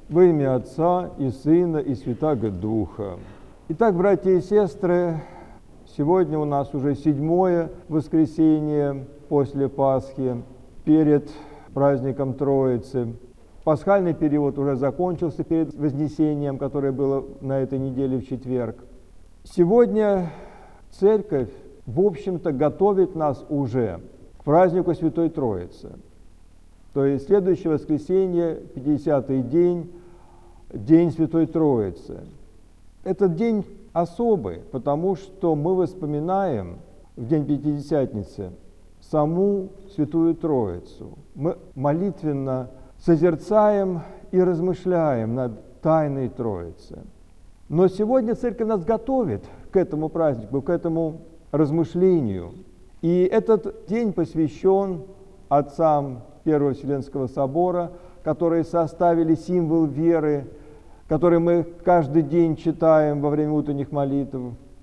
Во имя Отца и Сына и Святаго Духа. Итак, братья и сестры, сегодня у нас уже 7-е воскресенье после Пасхи, перед праздником Троицы. Пасхальный период уже закончился перед Вознесением, которое было на этой неделе в четверг. Сегодня Церковь, в общем-то, готовит нас уже к празднику Святой Троицы. То есть следующее воскресенье, 50-й день, День Святой Троицы. Этот день особый, потому что мы вспоминаем в день Пятидесятницы саму Святую Троицу. Мы молитвенно созерцаем и размышляем над тайной Троицы. Но сегодня Церковь нас готовит к этому празднику, к этому размышлению. И этот день посвящен отцам Первого Вселенского собора, которые составили символ веры, который мы каждый день читаем во время утренних молитв.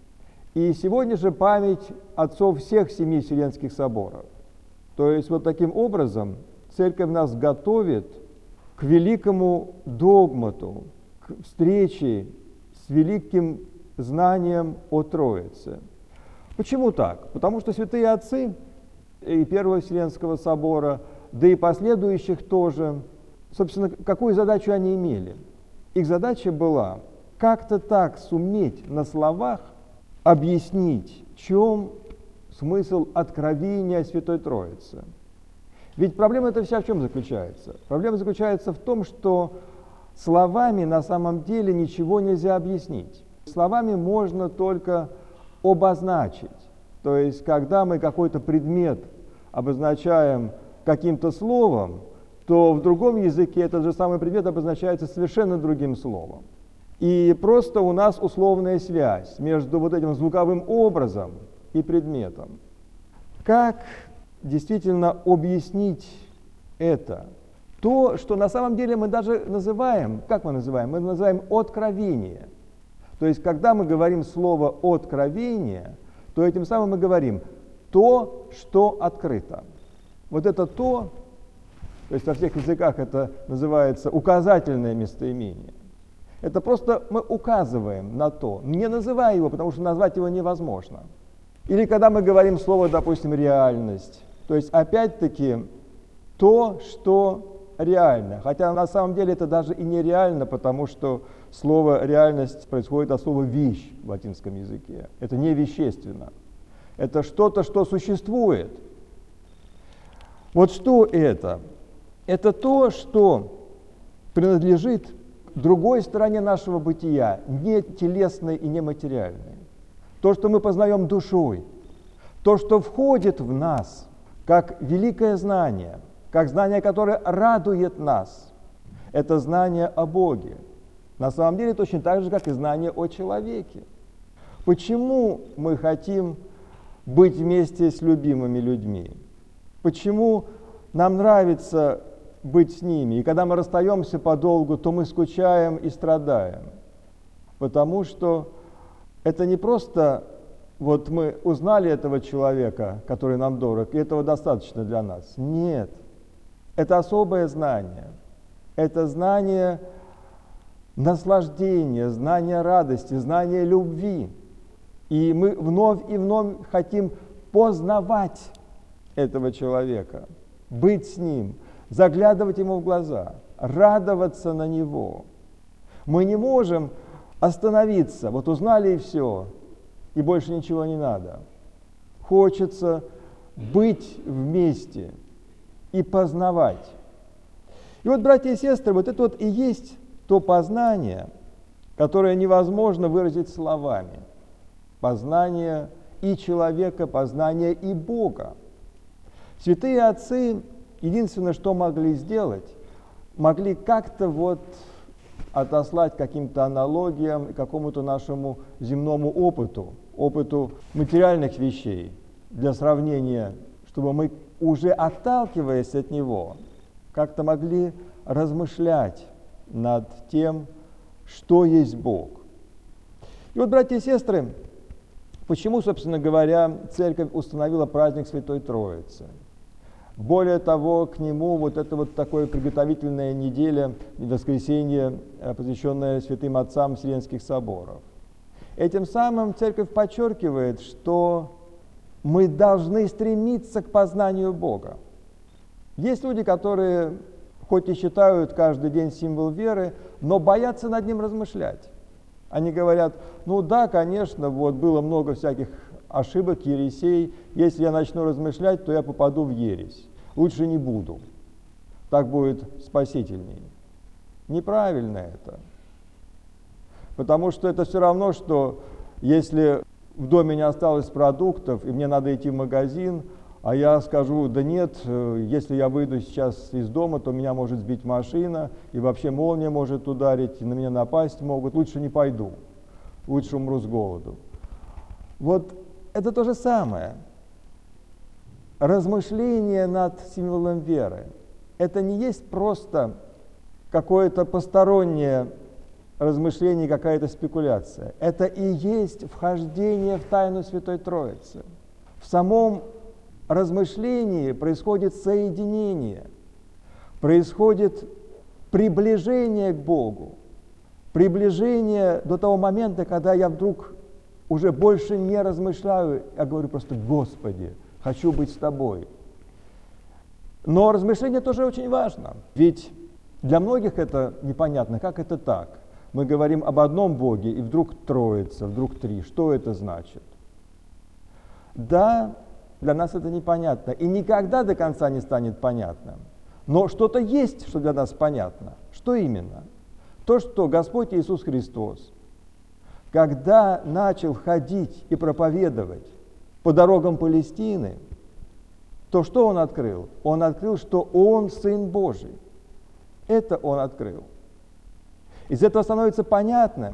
И сегодня же память отцов всех 7 Вселенских соборов. То есть вот таким образом Церковь нас готовит к великому догмату, к встрече с великим знанием о Троице. Почему так? Потому что святые отцы и Первого Вселенского собора, да и последующих тоже, собственно, какую задачу они имели? Их задача была как-то так суметь на словах объяснить, в чем смысл откровения Святой Троицы. Ведь проблема-то вся в чем заключается? Проблема заключается в том, что словами на самом деле ничего нельзя объяснить. Словами можно только обозначить. То есть, когда мы какой-то предмет обозначаем каким-то словом, то в другом языке этот же самый предмет обозначается совершенно другим словом. И просто у нас условная связь между вот этим звуковым образом и предметом. Как действительно объяснить это? То, что на самом деле мы даже называем, как мы называем? Мы называем откровение. То есть, когда мы говорим слово «откровение», то этим самым мы говорим «то, что открыто». Вот это «то», то есть во всех языках это называется указательное местоимение. Это просто мы указываем на то, не называя его, потому что назвать его невозможно. Или когда мы говорим слово, допустим, «реальность», то есть опять-таки то, что реально. Хотя на самом деле это даже и нереально, потому что слово «реальность» происходит от слова «вещь» в латинском языке. Это не вещественно. Это что-то, что существует. Вот что это? Это то, что принадлежит другой стороне нашего бытия, не телесной и нематериальной. То, что мы познаем душой, то, что входит в нас, как великое знание, как знание, которое радует нас, это знание о Боге. На самом деле точно так же, как и знание о человеке. Почему мы хотим быть вместе с любимыми людьми? Почему нам нравится быть с ними? И когда мы расстаемся подолгу, то мы скучаем и страдаем. Потому что это не просто вот мы узнали этого человека, который нам дорог, и этого достаточно для нас. Нет. Это особое знание. Это знание наслаждения, знание радости, знание любви. И мы вновь и вновь хотим познавать этого человека, быть с ним, заглядывать ему в глаза, радоваться на него. Мы не можем остановиться, вот узнали и все, и больше ничего не надо. Хочется быть вместе и познавать. И вот, братья и сестры, вот это вот и есть то познание, которое невозможно выразить словами. Познание и человека, познание и Бога. Святые отцы единственное, что могли сделать, могли как-то вот отослать каким-то аналогиям, какому-то нашему земному опыту, опыту материальных вещей, для сравнения, чтобы мы, уже отталкиваясь от него, как-то могли размышлять над тем, что есть Бог. И вот, братья и сестры, почему, собственно говоря, Церковь установила праздник Святой Троицы? Более того, к нему вот это вот такое приготовительная неделя, воскресенье, посвященное святым отцам Вселенских соборов. Этим самым Церковь подчеркивает, что мы должны стремиться к познанию Бога. Есть люди, которые хоть и считают каждый день символ веры, но боятся над ним размышлять. Они говорят, ну да, конечно, вот было много всяких ошибок, ересей. Если я начну размышлять, то я попаду в ересь. Лучше не буду. Так будет спасительней. Неправильно это. Потому что это все равно, что если в доме не осталось продуктов, и мне надо идти в магазин, а я скажу, да нет, если я выйду сейчас из дома, то меня может сбить машина, и вообще молния может ударить, и на меня напасть могут, лучше не пойду, лучше умру с голоду. Вот это то же самое. Размышление над символом веры – это не есть просто какое-то постороннее размышление, какая-то спекуляция. Это и есть вхождение в тайну Святой Троицы. В самом размышлении происходит соединение, происходит приближение к Богу, приближение до того момента, когда я вдруг уже больше не размышляю, я говорю просто: Господи, хочу быть с Тобой. Но размышление тоже очень важно, ведь для многих это непонятно, как это так. Мы говорим об одном Боге, и вдруг Троица, вдруг три. Что это значит? Да, для нас это непонятно, и никогда до конца не станет понятным. Но что-то есть, что для нас понятно. Что именно? То, что Господь Иисус Христос, когда начал ходить и проповедовать по дорогам Палестины, то что Он открыл? Он открыл, что Он Сын Божий. Это Он открыл. Из этого становится понятным,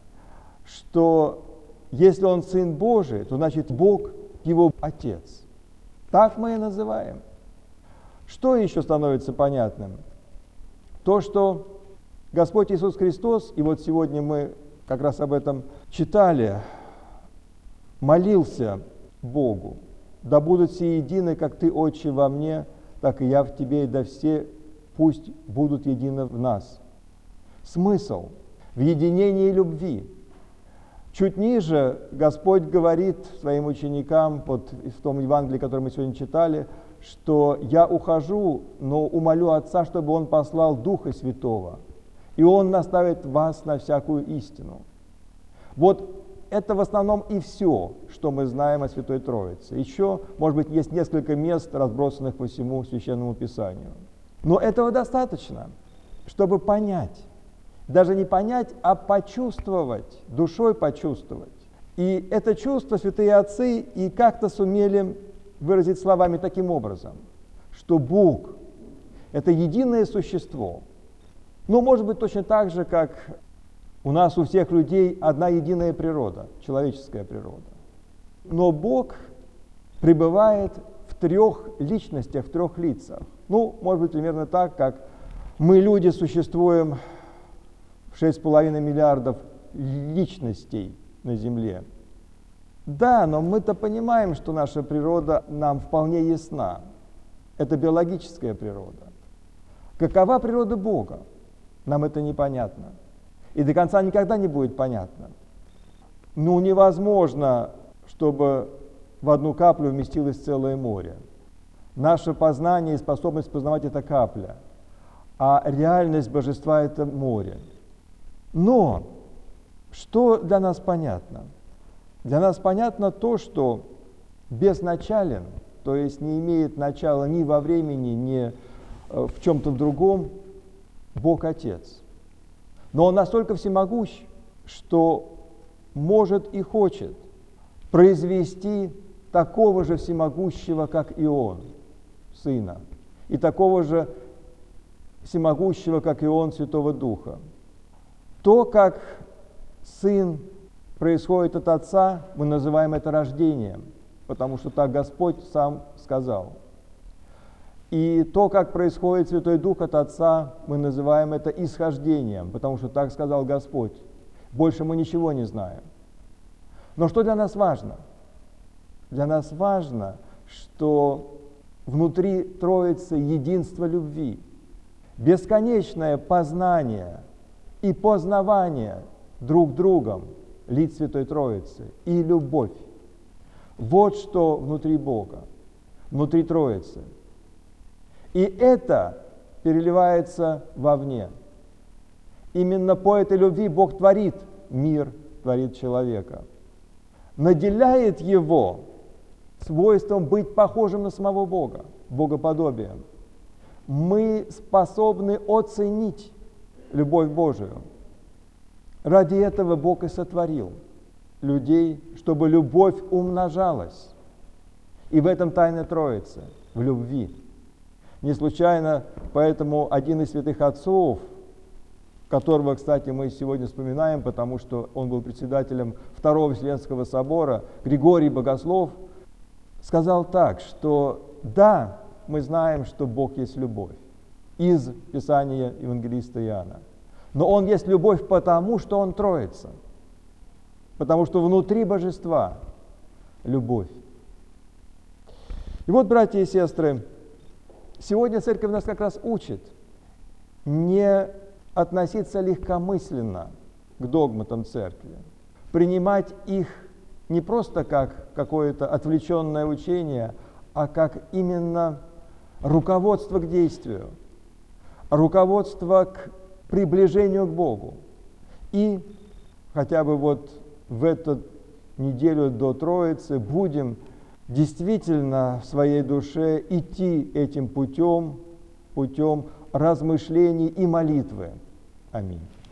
что если Он Сын Божий, то значит Бог Его Отец. Так мы и называем. Что еще становится понятным? То, что Господь Иисус Христос, и вот сегодня мы как раз об этом читали, молился Богу: «Да будут все едины, как Ты, Отче, во мне, так и я в Тебе, и да все пусть будут едины в нас». Смысл в единении любви. Чуть ниже Господь говорит своим ученикам в том Евангелии, которое мы сегодня читали, что «Я ухожу, но умолю Отца, чтобы Он послал Духа Святого, и Он наставит вас на всякую истину». Вот это в основном и все, что мы знаем о Святой Троице. Еще, может быть, есть несколько мест, разбросанных по всему Священному Писанию. Но этого достаточно, чтобы понять. Даже не понять, а почувствовать, душой почувствовать. И это чувство святые отцы и как-то сумели выразить словами таким образом, что Бог – это единое существо. Но может быть точно так же, как у нас у всех людей одна единая природа, человеческая природа. Но Бог пребывает в трех личностях, в трех лицах. Ну, может быть, примерно так, как мы, люди, существуем 6,5 миллиардов личностей на Земле. Да, но мы-то понимаем, что наша природа нам вполне ясна. Это биологическая природа. Какова природа Бога? Нам это непонятно. И до конца никогда не будет понятно. Ну, невозможно, чтобы в одну каплю вместилось целое море. Наше познание и способность познавать — это капля, а реальность божества — это море. Но что для нас понятно? Для нас понятно то, что безначален, то есть не имеет начала ни во времени, ни в чем-то другом, Бог Отец. Но Он настолько всемогущ, что может и хочет произвести такого же всемогущего, как и Он, Сына, и такого же всемогущего, как и Он, Святого Духа. То, как Сын происходит от Отца, мы называем это рождением, потому что так Господь сам сказал. И то, как происходит Святой Дух от Отца, мы называем это исхождением, потому что так сказал Господь. Больше мы ничего не знаем. Но что для нас важно? Для нас важно, что внутри Троицы единство любви, бесконечное познание и познавание друг другом лиц Святой Троицы и любовь. Вот что внутри Бога, внутри Троицы. И это переливается вовне. Именно по этой любви Бог творит мир, творит человека, наделяет его свойством быть похожим на самого Бога, богоподобием. Мы способны оценить любовь Божию. Ради этого Бог и сотворил людей, чтобы любовь умножалась. И в этом тайна Троицы, в любви. Не случайно, поэтому один из святых отцов, которого, кстати, мы сегодня вспоминаем, потому что он был председателем Второго Вселенского собора, Григорий Богослов, сказал так, что да, мы знаем, что Бог есть любовь из Писания евангелиста Иоанна. Но Он есть любовь потому, что Он Троица. Потому что внутри Божества любовь. И вот, братья и сестры, сегодня Церковь нас как раз учит не относиться легкомысленно к догматам Церкви, принимать их не просто как какое-то отвлеченное учение, а как именно руководство к действию, руководство к приближению к Богу. И хотя бы вот в эту неделю до Троицы будем действительно в своей душе идти этим путем размышлений и молитвы. Аминь.